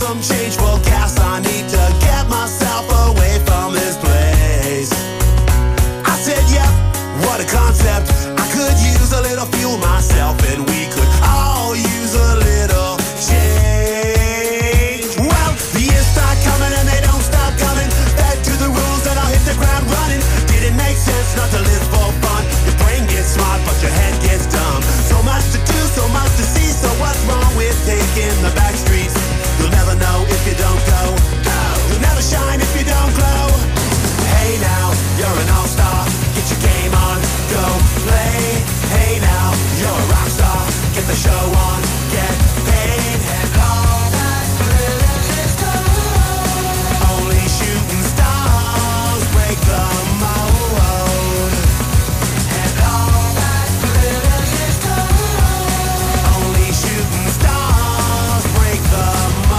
some change for gas. I need to get myself away from this place. I said, yep, what a concept. I could use a little fuel myself, and we could all use a little change. Well, the years start coming and they don't stop coming. Fed to the rules and I'll hit the ground running. Didn't make sense not to live for fun. Your brain gets smart but your head gets dumb. So much to do, so much to see. So what's wrong with taking the back streets? You'll never know if you don't go. You'll never shine if you don't glow. Hey now, you're an all-star. Get your game on, go play. Hey now, you're a rock star. Get the show on, get paid. And all that glitters is gold. Only shooting stars break the mold. And all that glitters is gold. Only shooting stars break the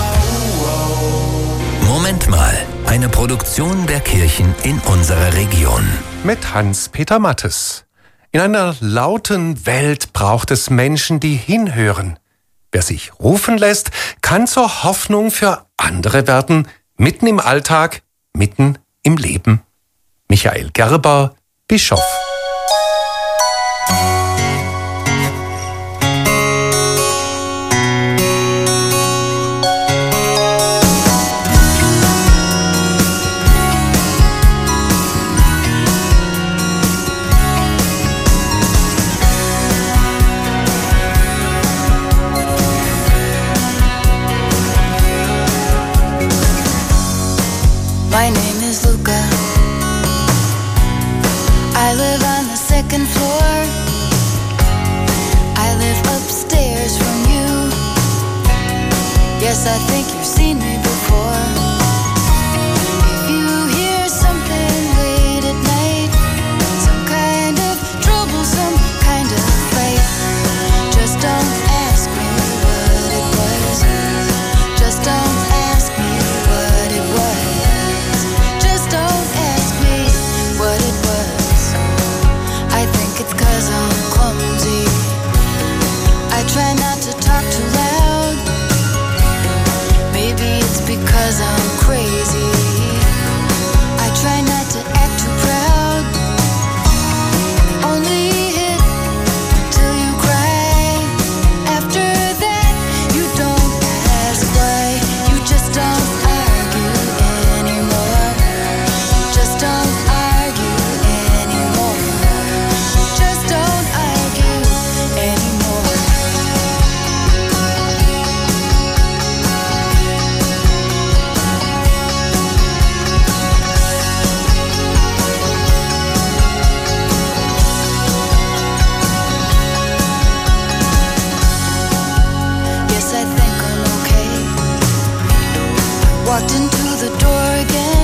mold. Moment mal, eine Produktion der Kirchen in unserer Region. Mit Hans-Peter Mattes. In einer lauten Welt braucht es Menschen, die hinhören. Wer sich rufen lässt, kann zur Hoffnung für andere werden, mitten im Alltag, mitten im Leben. Michael Gerber, Bischof. My name is Luca. I live on the second floor. I live upstairs from you. Yes, I think you've seen me before. If you hear something late at night, some kind of trouble, some kind of fight, just don't ask me what it was. Just don't ask me what it was. It's 'cause I'm clumsy. I try not to talk too loud. Maybe it's because I'm crazy. I try not to act too proud. Only hit till you cry. After that, you don't ask why. You just don't argue anymore. Just don't argue anymore. Just don't argue anymore. Yes, I think I'm okay. Walked into the door again.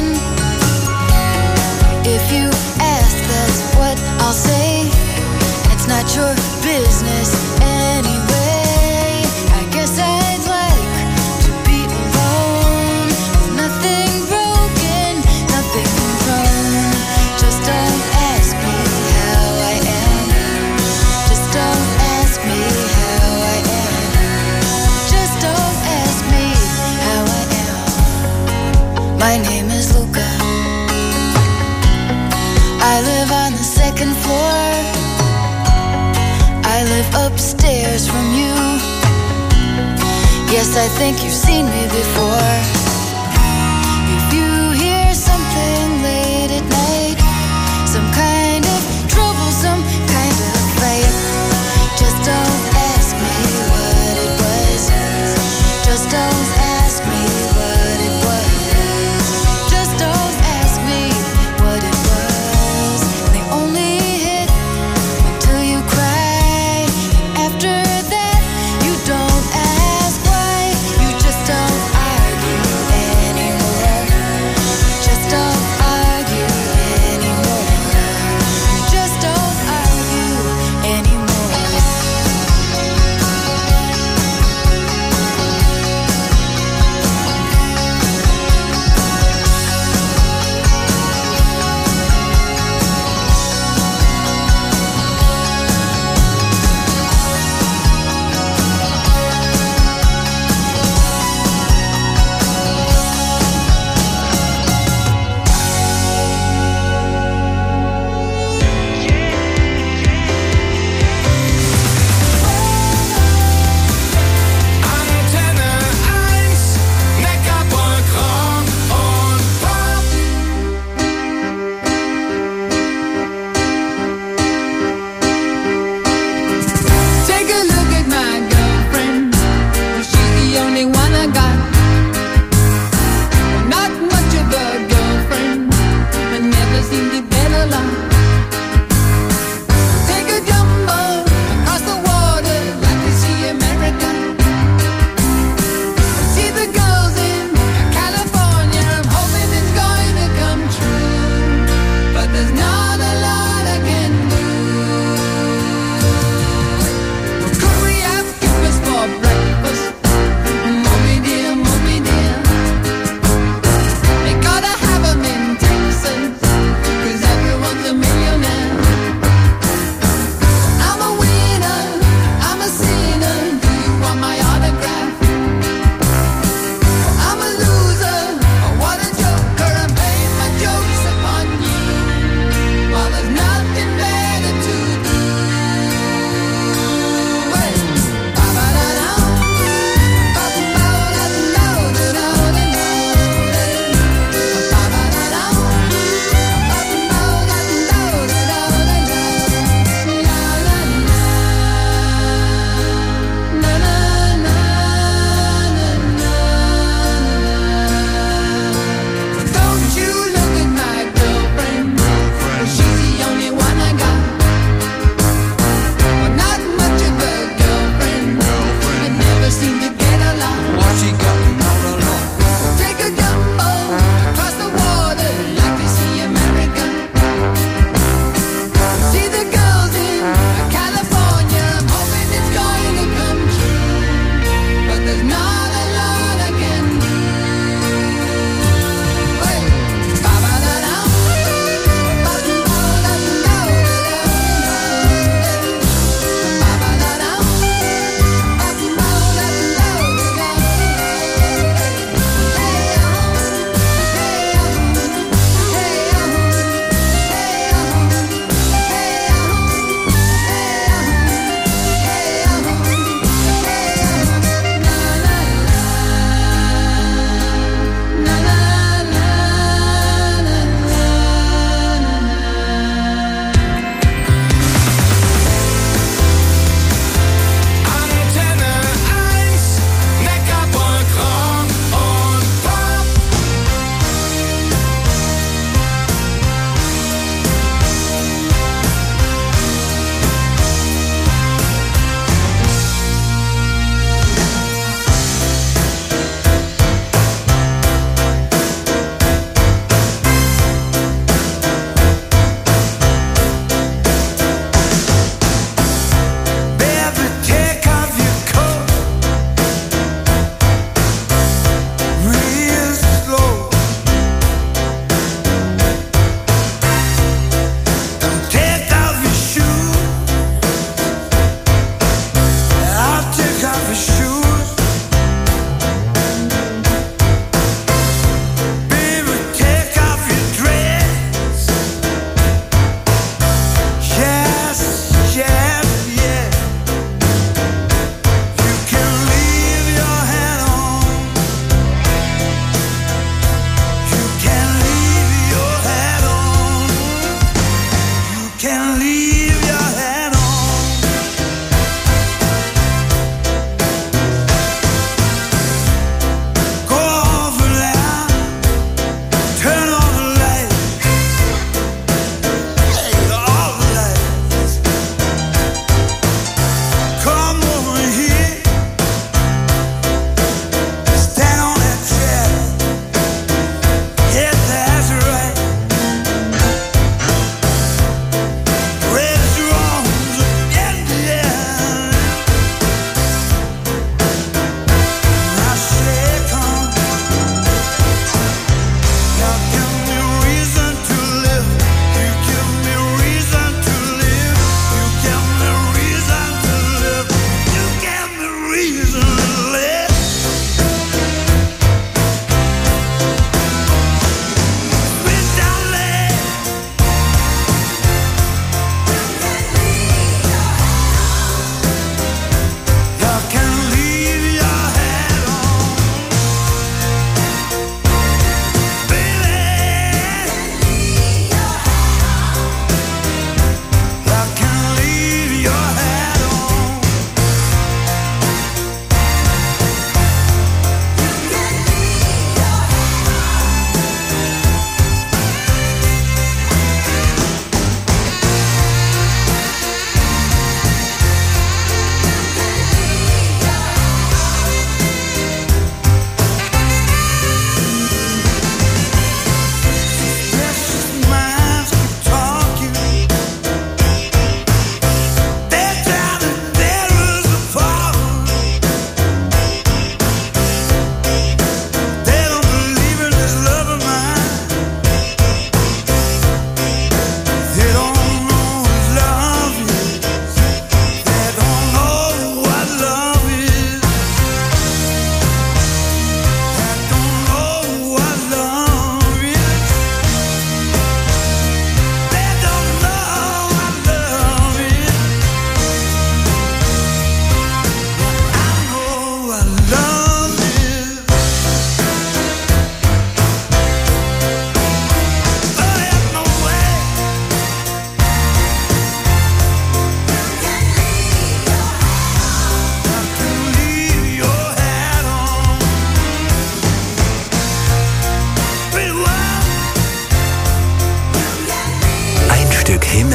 If you ask, that's what I'll say. It's not your business anyway. I guess I'd like to be alone. With nothing broken, nothing wrong. Just don't ask me how I am. Just don't ask me how I am. Just don't ask me how I am. My name is Luca. I live on the second floor. I live upstairs from you. Yes, I think you've seen me before. If you hear something late at night, some kind of trouble, some kind of fight, just don't ask me what it was. Just don't ask me what it was. Just don't ask me what it was. They only hit until you cry. After that, you don't ask why. You just don't argue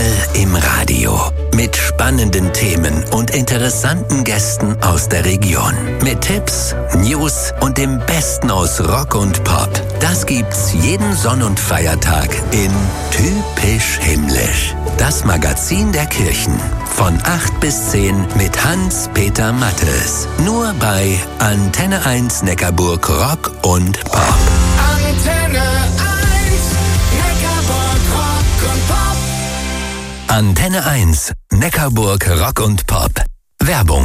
Himmel im Radio. Mit spannenden Themen und interessanten Gästen aus der Region. Mit Tipps, News und dem Besten aus Rock und Pop. Das gibt's jeden Sonn- und Feiertag in Typisch Himmlisch. Das Magazin der Kirchen. Von 8 bis 10 mit Hans-Peter Mattes. Nur bei Antenne 1 Neckarburg Rock und Pop. Antenne 1, Neckarburg Rock und Pop. Antenne 1 Neckarburg Rock und Pop. Werbung.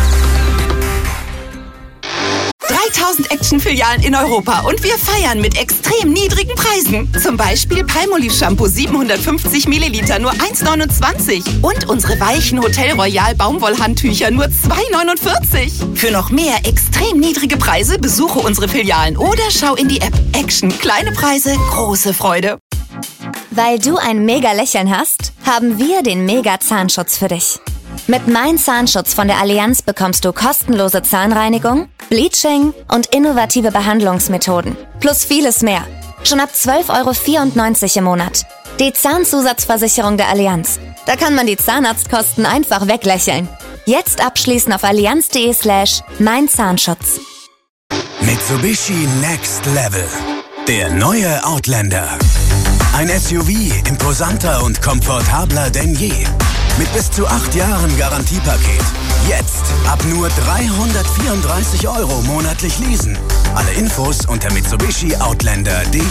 3000 Action-Filialen in Europa und wir feiern mit extrem niedrigen Preisen. Zum Beispiel Palmolive Shampoo 750 Milliliter nur 1,29 und unsere weichen Hotel Royal Baumwollhandtücher nur 2,49. Für noch mehr extrem niedrige Preise besuche unsere Filialen oder schau in die App. Action, kleine Preise, große Freude. Weil du ein mega Lächeln hast, haben wir den Mega Zahnschutz für dich. Mit Mein Zahnschutz von der Allianz bekommst du kostenlose Zahnreinigung, Bleaching und innovative Behandlungsmethoden. Plus vieles mehr. Schon ab 12,94 € im Monat. Die Zahnzusatzversicherung der Allianz. Da kann man die Zahnarztkosten einfach weglächeln. Jetzt abschließen auf allianz.de/meinzahnschutz. Mitsubishi Next Level. Der neue Outlander. Ein SUV imposanter und komfortabler denn je. Mit bis zu 8 Jahren Garantiepaket. Jetzt ab nur 334 € monatlich leasen. Alle Infos unter mitsubishioutlander.de.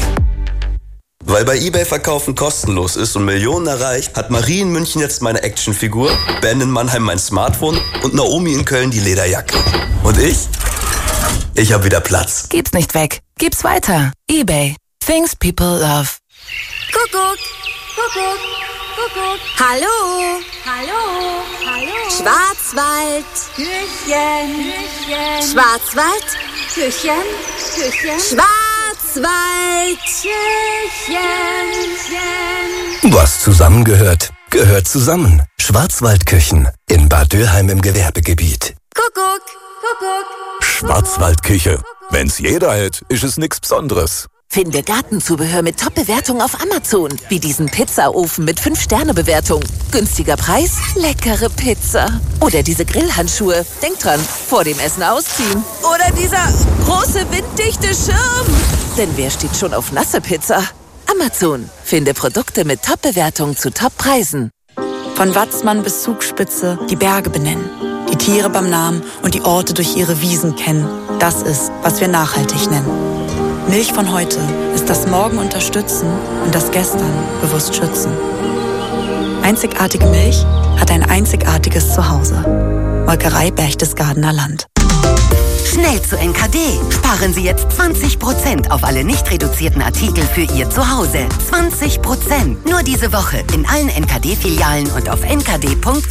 Weil bei eBay Verkaufen kostenlos ist und Millionen erreicht, hat Marie in München jetzt meine Actionfigur, Ben in Mannheim mein Smartphone und Naomi in Köln die Lederjacke. Und ich? Ich hab wieder Platz. Gib's nicht weg. Gib's weiter. eBay. Things people love. Kuckuck, Kuckuck, Kuckuck. Hallo, hallo, hallo. Schwarzwald, Küchen, Küchen. Schwarzwald, Küchen, Küchen. Schwarzwald, Küchen, Küchen. Was zusammengehört, gehört zusammen. Schwarzwaldküchen in Bad Dürheim im Gewerbegebiet. Kuckuck, Kuckuck. Schwarzwaldküche. Wenn's jeder hält, ist es nichts Besonderes. Finde Gartenzubehör mit Top-Bewertung auf Amazon. Wie diesen Pizzaofen mit 5-Sterne-Bewertung. Günstiger Preis, leckere Pizza. Oder diese Grillhandschuhe. Denk dran, vor dem Essen ausziehen. Oder dieser große winddichte Schirm. Denn wer steht schon auf nasse Pizza? Amazon. Finde Produkte mit Top-Bewertung zu Top-Preisen. Von Watzmann bis Zugspitze die Berge benennen. Die Tiere beim Namen und die Orte durch ihre Wiesen kennen. Das ist, was wir nachhaltig nennen. Milch von heute ist das Morgen unterstützen und das Gestern bewusst schützen. Einzigartige Milch hat ein einzigartiges Zuhause. Molkerei Berchtesgadener Land. Schnell zu NKD. Sparen Sie jetzt 20% auf alle nicht reduzierten Artikel für Ihr Zuhause. 20%. Nur diese Woche in allen NKD-Filialen und auf nkd.com.